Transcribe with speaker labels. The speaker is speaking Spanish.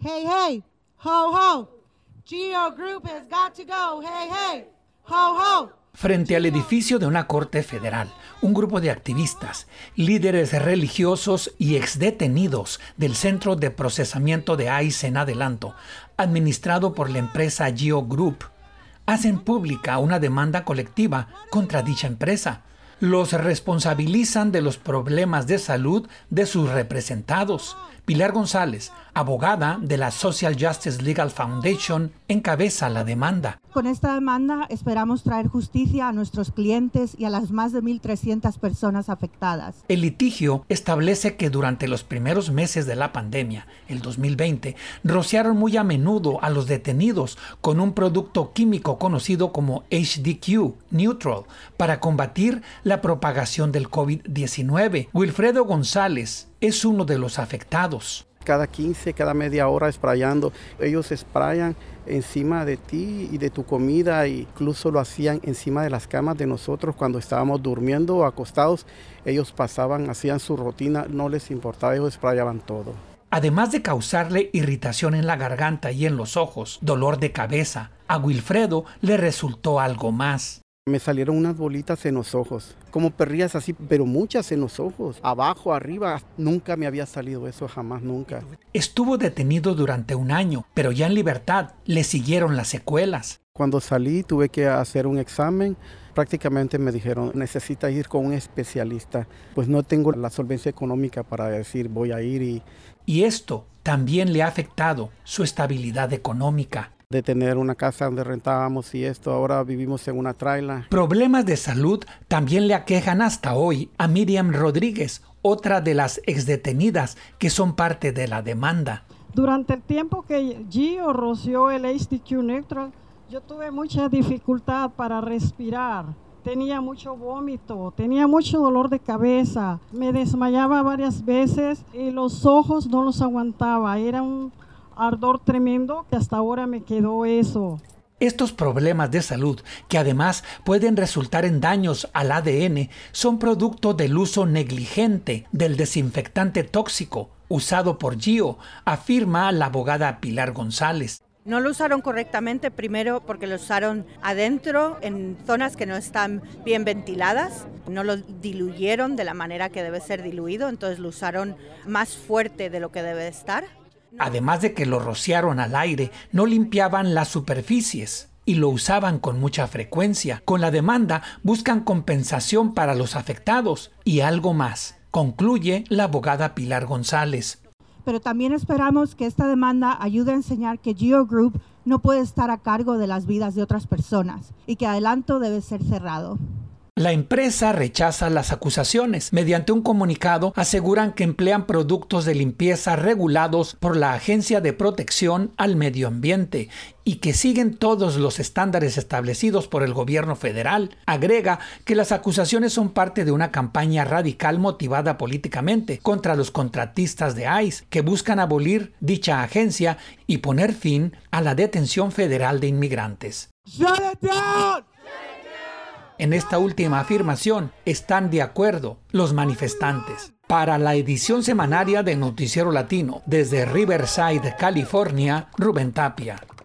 Speaker 1: Hey, hey, ho, ho. Geo Group has got to go. Hey, hey, ho, ho.
Speaker 2: Frente al edificio de una corte federal, un grupo de activistas, líderes religiosos y exdetenidos del Centro de Procesamiento de ICE en Adelanto, administrado por la empresa Geo Group, hacen pública una demanda colectiva contra dicha empresa. Los responsabilizan de los problemas de salud de sus representados. Pilar González, abogada de la Social Justice Legal Foundation, encabeza la demanda.
Speaker 1: Con esta demanda esperamos traer justicia a nuestros clientes y a las más de 1,300 personas afectadas.
Speaker 2: El litigio establece que durante los primeros meses de la pandemia, el 2020, rociaron muy a menudo a los detenidos con un producto químico conocido como HDQ, Neutral, para combatir la propagación del COVID-19. Wilfredo González es uno de los afectados.
Speaker 3: Cada media hora sprayando. Ellos sprayan encima de ti y de tu comida, e incluso lo hacían encima de las camas de nosotros cuando estábamos durmiendo o acostados. Ellos pasaban, hacían su rutina, no les importaba, ellos sprayaban todo.
Speaker 2: Además de causarle irritación en la garganta y en los ojos, dolor de cabeza, a Wilfredo le resultó algo más.
Speaker 3: Me salieron unas bolitas en los ojos, como perrillas así, pero muchas en los ojos, abajo, arriba. Nunca me había salido eso, jamás, nunca.
Speaker 2: Estuvo detenido durante un año, pero ya en libertad le siguieron las secuelas.
Speaker 3: Cuando salí tuve que hacer un examen. Prácticamente me dijeron, necesita ir con un especialista. Pues no tengo la solvencia económica para decir voy a ir.
Speaker 2: Y esto también le ha afectado su estabilidad económica.
Speaker 3: De tener una casa donde rentábamos y esto, ahora vivimos en una traila.
Speaker 2: Problemas de salud también le aquejan hasta hoy a Miriam Rodríguez, otra de las exdetenidas que son parte de la demanda.
Speaker 4: Durante el tiempo que Geo roció el HDQ Neutral, yo tuve mucha dificultad para respirar. Tenía mucho vómito, tenía mucho dolor de cabeza, me desmayaba varias veces y los ojos no los aguantaba. Era un ardor tremendo que hasta ahora me quedó eso.
Speaker 2: Estos problemas de salud, que además pueden resultar en daños al ADN, son producto del uso negligente del desinfectante tóxico usado por Geo, afirma la abogada Pilar González.
Speaker 5: No lo usaron correctamente, primero porque lo usaron adentro en zonas que no están bien ventiladas, no lo diluyeron de la manera que debe ser diluido, entonces lo usaron más fuerte de lo que debe estar.
Speaker 2: Además de que lo rociaron al aire, no limpiaban las superficies y lo usaban con mucha frecuencia. Con la demanda buscan compensación para los afectados y algo más, concluye la abogada Pilar González.
Speaker 1: Pero también esperamos que esta demanda ayude a enseñar que Geo Group no puede estar a cargo de las vidas de otras personas y que Adelanto debe ser cerrado.
Speaker 2: La empresa rechaza las acusaciones. Mediante un comunicado aseguran que emplean productos de limpieza regulados por la Agencia de Protección al Medio Ambiente y que siguen todos los estándares establecidos por el gobierno federal. Agrega que las acusaciones son parte de una campaña radical motivada políticamente contra los contratistas de ICE que buscan abolir dicha agencia y poner fin a la detención federal de inmigrantes.
Speaker 1: ¡Shut it down!
Speaker 2: En esta última afirmación están de acuerdo los manifestantes. Para la edición semanaria de Noticiero Latino, desde Riverside, California, Rubén Tapia.